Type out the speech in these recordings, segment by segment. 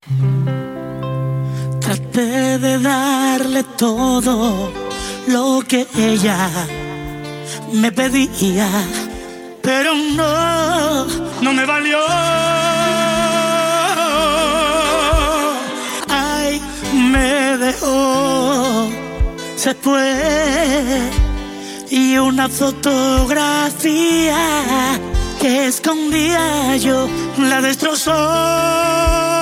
Traté de darle todo lo que ella me pedía, pero no me valió. Ay, me dejó, se fue, y una fotografía que escondía yo la destrozó.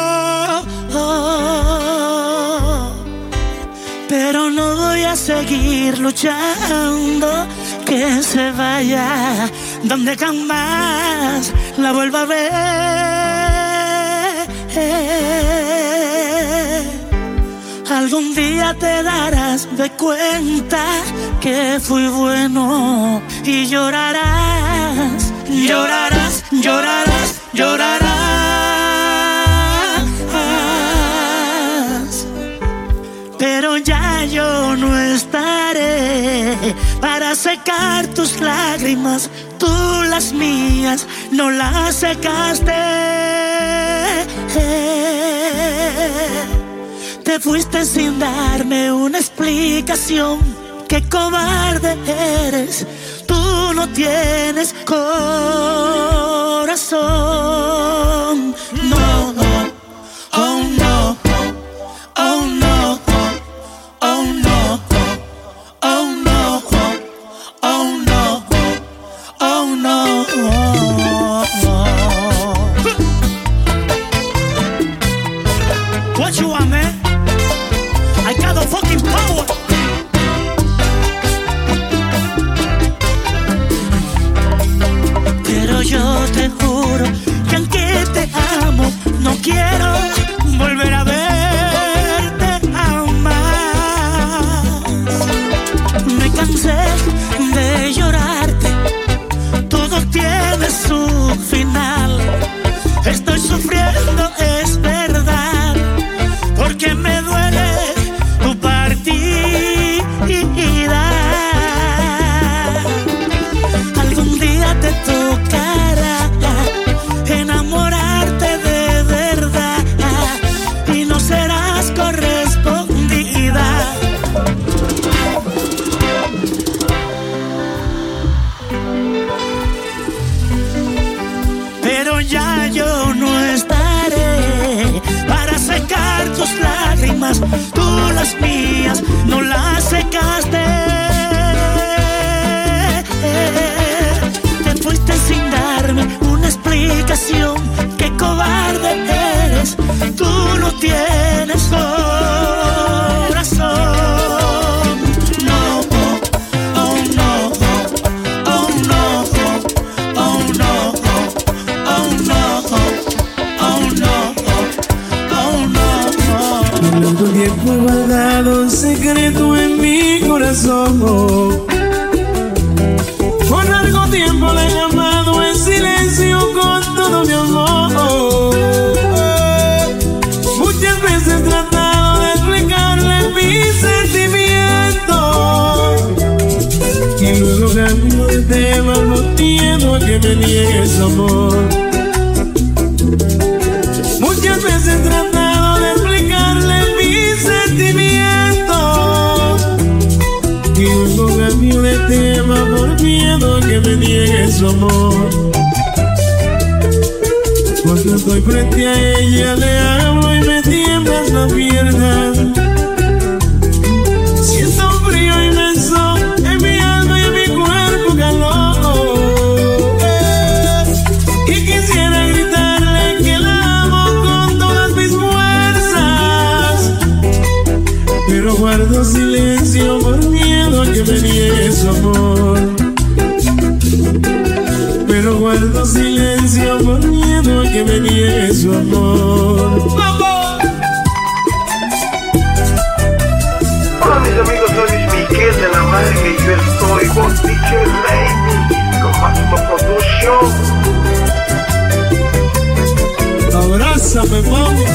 Pero no voy a seguir luchando, que se vaya donde jamás la vuelva a ver. Algún día te darás de cuenta que fui bueno y llorarás, llorarás, llorarás, llorarás. Pero ya yo no estaré para secar tus lágrimas. Tú las mías no las secaste. Te fuiste sin darme una explicación. Qué cobarde eres. Tú no tienes corazón. No, oh no, oh no, oh no, oh no, oh no, oh no. What you want, man? I got the fucking power. Pero yo te juro que aunque te amo, no quiero volver a verte jamás. Me cansé de llorarte, todo tiene su final. Estoy sufriendo, es verdad, porque me duele tu partida. Algún día te tocará enamorarte de verdad y no serás correspondida. Pero ya yo no estaré para secar tus lágrimas. Tú las mías no las secaste. Te fuiste sin darme una explicación. Qué cobarde eres. Tú no tienes corazón. No, oh no, oh no, oh no, oh no, oh no, oh no. Tanto tiempo he guardado un secreto en mi corazón. Por largo tiempo le he llamado en silencio con todo mi amor. Muchas veces he tratado de explicarle mis sentimientos y luego cambio de tema por miedo a que me niegues amor. Muchas veces he tratado de explicarle mis sentimientos y luego cambio de tema por miedo a que me niegue su amor. Cuando estoy frente a ella le hablo y me tiemblas la pierna. Siento un frío inmenso en mi alma y en mi cuerpo calor. Y quisiera gritarle que la amo con todas mis fuerzas, pero guardo silencio por miedo a que me niegue su amor. Pero guardo silencio por miedo a que me niegue su amor. Hola mis amigos, soy Luis Miguel de la Marga y yo estoy con DJ Raimi, con Máximo Production. Abrázame, mami.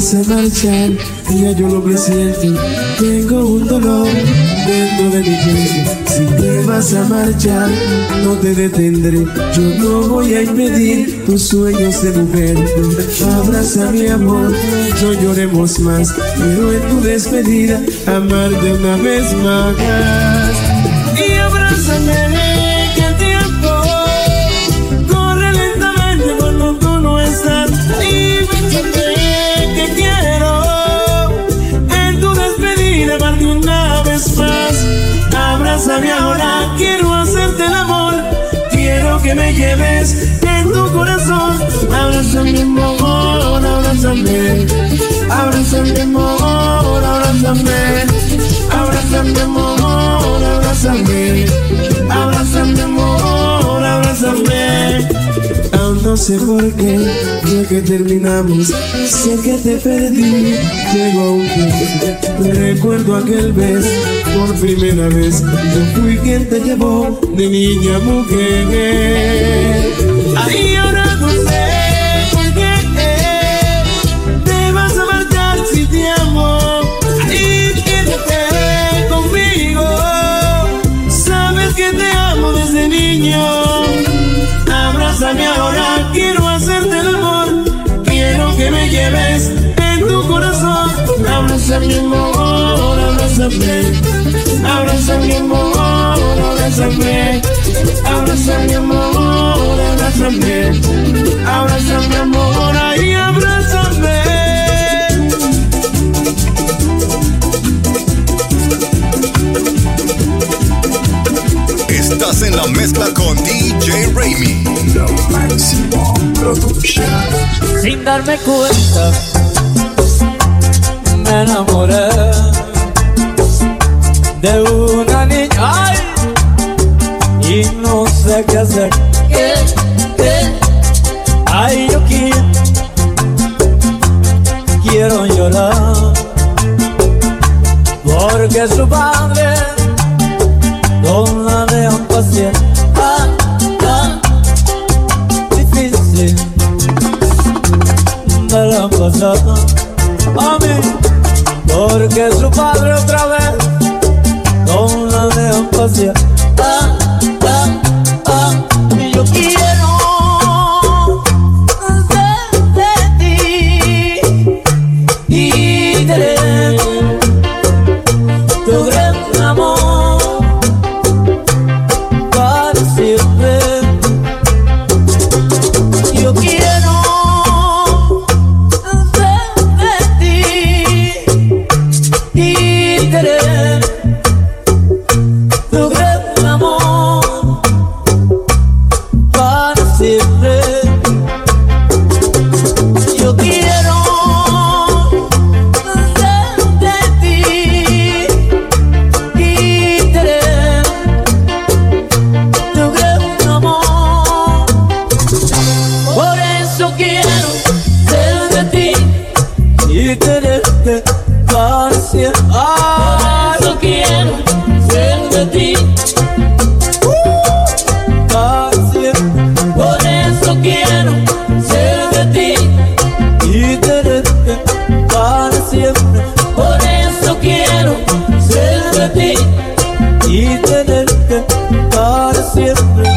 vas a marchar, ya yo lo presiento. Tengo un dolor dentro de mi pecho. Si te vas a marchar, no te detendré. Yo no voy a impedir tus sueños de mujer. Abraza mi amor, no lloremos más. Quiero en tu despedida amarte una vez más. Y abrázame, que el tiempo corre lentamente cuando tú no estás. Y bésame, que quiero en tu despedida amarte una vez más. Abrázame ahora, quiero hacerte el amor. Quiero que me lleves en tu corazón. Abrázame, amor, abrázame. Abrázame, amor, abrázame. Abrázame, amor, abrázame. Abrázame, amor, abrázame. Aún no sé por qué, ya que terminamos, sé que te perdí. Llego a un punto, recuerdo aquel beso por primera vez. Yo fui quien te llevó de niña a mujer. Ay, ahora no sé por qué te vas a marchar si te amo. Y quédate conmigo, sabes que te amo desde niño. Abrázame ahora, quiero hacerte el amor. Quiero que me lleves en tu corazón. Abrázame, amor, abrázame. Abrázame, amor, abrázame. Abrázame, amor, abrázame. Abrázame, amor, ay, abrázame. Estás en la mezcla con DJ Raimi. Lo Máximo Production. Sin darme cuenta, me enamoré de una niña. ¡Ay! Y no sé qué hacer. ¿Qué? Ay, yo quiero llorar, porque su padre no la dejan pasear. Difícil de la pasada a mí, porque su padre otra vez no la dejan pasear. Y yo quiero ser de ti y tener tu gran amor para siempre. Yo quiero ser de ti y querer tu gran amor para siempre. Yo quiero ser de ti y querer tu gran amor. Por eso quiero ser de ti y tenerte para siempre. Por eso quiero ser de ti para siempre. Por eso quiero ser de ti y tenerte para siempre. Por eso quiero ser de ti y tenerte para siempre.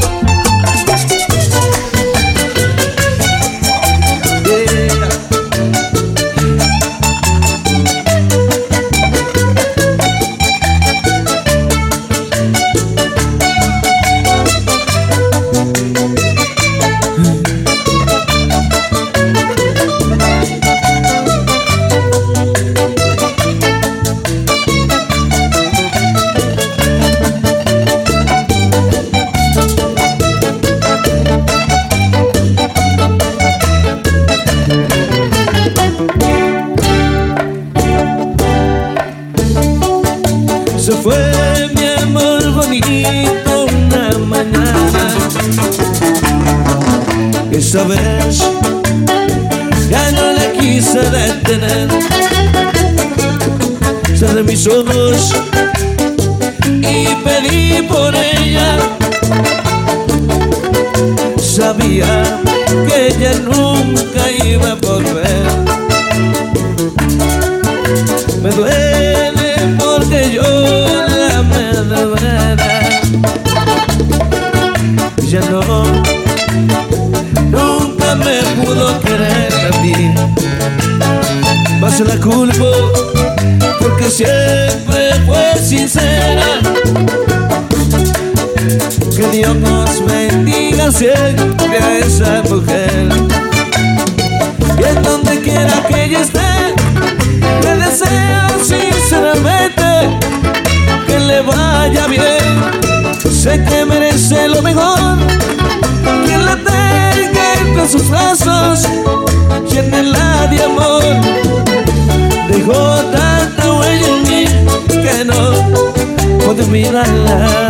Se fue mi amor bonito una mañana. Esa vez ya no le quise detener. Cerré mis ojos y pedí por ella. Sabía que ella nunca iba a volver. Me duele porque yo la amé de verdad. Ya no, nunca me pudo querer a mí. Más se la culpo porque siempre fue sincera. Que Dios nos bendiga siempre a esa mujer. Y en donde quiera que ella esté, le deseo sinceramente que le vaya bien. Sé que merece lo mejor, quien la tenga entre sus brazos, llénela de amor. Dejó tanta huella en mí que no puedo olvidarla.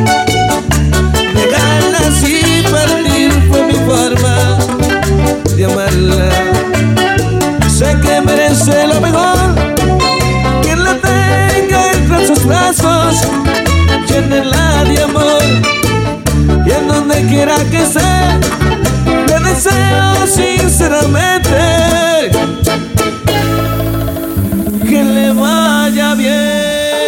Negarla así, partir fue mi forma de amarla. Sé que merece lo mejor, quien la tenga entre sus brazos, llénela de amor. Y en donde quiera que esté, le deseo sinceramente que le vaya bien.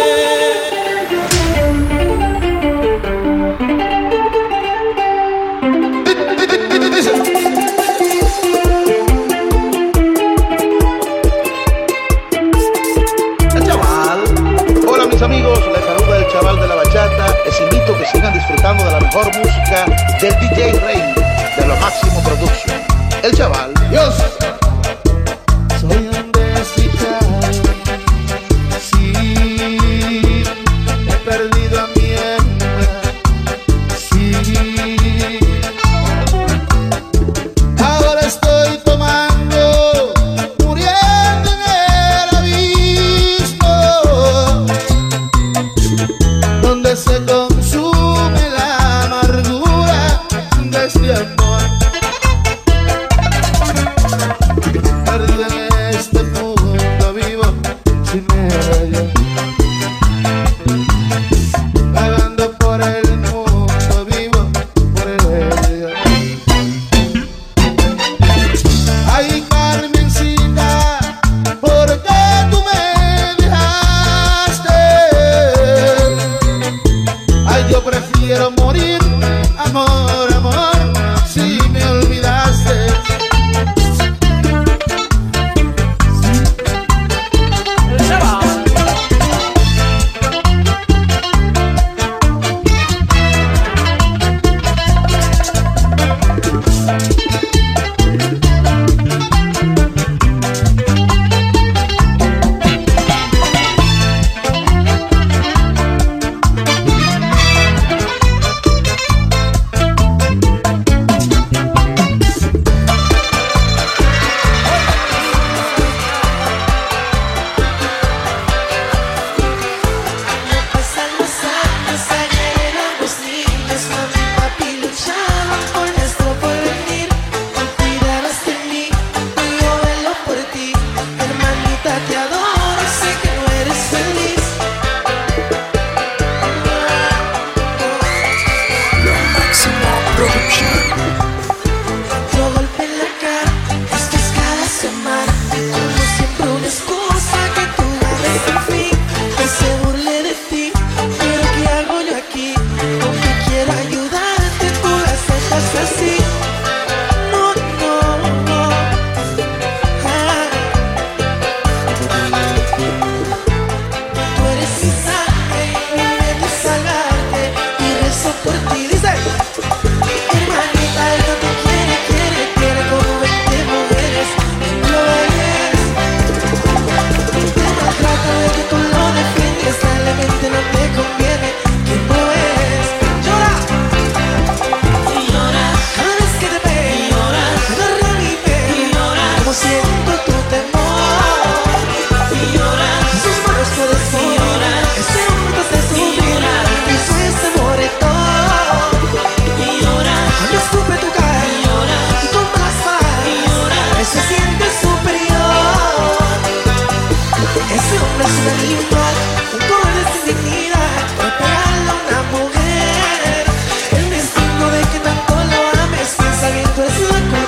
Amigos, les saluda el chaval de la bachata. Les invito a que sigan disfrutando de la mejor música del DJ Raymie, de Lo Máximo Production. El chaval, Dios. Soy un desdichado, sí, he perdido a mi hembra, sí. Ahora estoy tomando, muriendo en el abismo, donde se consume la amargura de este amor. Perdido en este mundo vivo sin ella, vagando por el mundo vivo por ella. Ay, Carmencita, ¿por qué tú me dejaste? Ay, yo prefiero morir, amor, amor, si me olvidaste.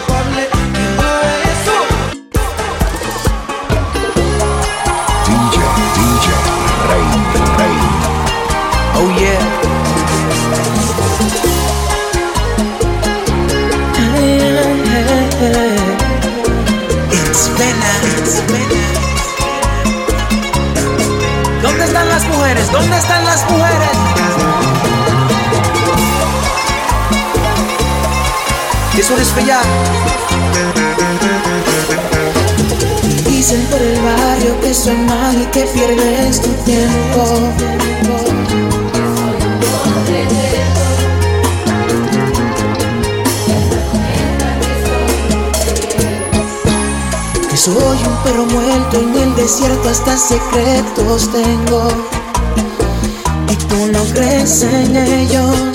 DJ ¿Dónde están las mujeres? Eso es fea. Dicen por el barrio que soy malo y que pierdes tu tiempo. Que soy un perro muerto en el desierto, hasta secretos tengo. Y tú no crees en ellos.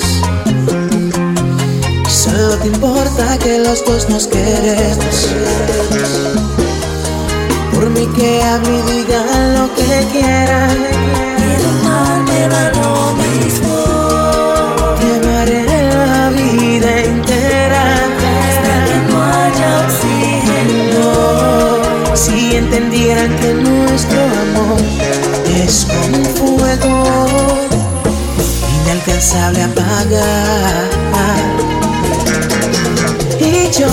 Solo te importa que los dos nos queremos. Por mí que hable y digan lo que quieran. Quiero amarme, da lo mismo. Te amaré la vida entera. Hasta que no haya oxígeno. Si entendieran que nuestro amor es como un fuego inalcanzable a apagar. Y yo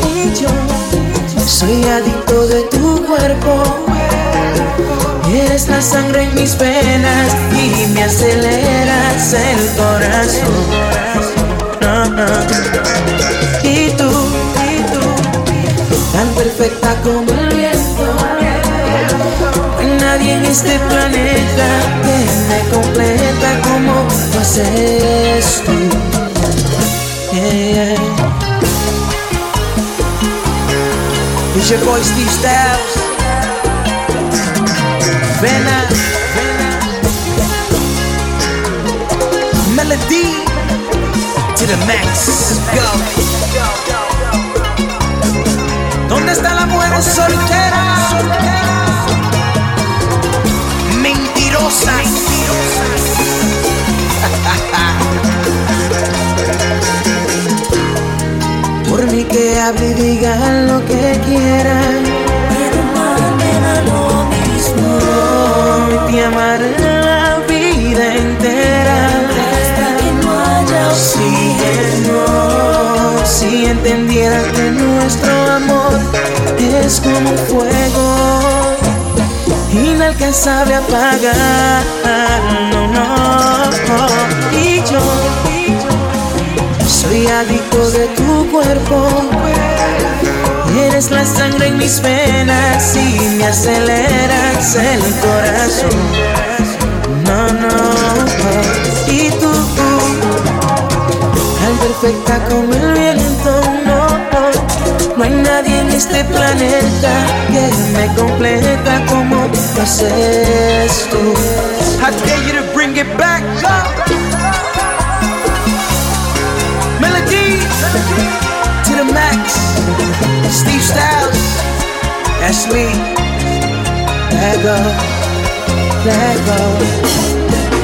soy adicto de tu cuerpo. Eres la sangre en mis venas y me aceleras el corazón. Y tú, tan perfecta como el viento. No hay nadie en este planeta que me completa como lo haces tú. Yeah. It's your boy Steve Styles. Vena. Melody to the max. Go. ¿Dónde están las mujeres solteras? Mentirosas. Por mí que hable y digan lo que quieran. Quiero amarme, da lo mismo. Te amaré la vida entera. Hasta que no haya oxígeno. Si entendieran que nuestro amor es como un fuego inalcanzable a apagar. No. Y yo soy adicto de tu cuerpo. Eres la sangre en mis venas y me aceleras el corazón. No. Y tú, tan perfecta como el viento. No hay nadie en este planeta que me completa como lo haces tú. I dare you to bring it back up. Melody to the max. Steve Styles. That's me. Let go.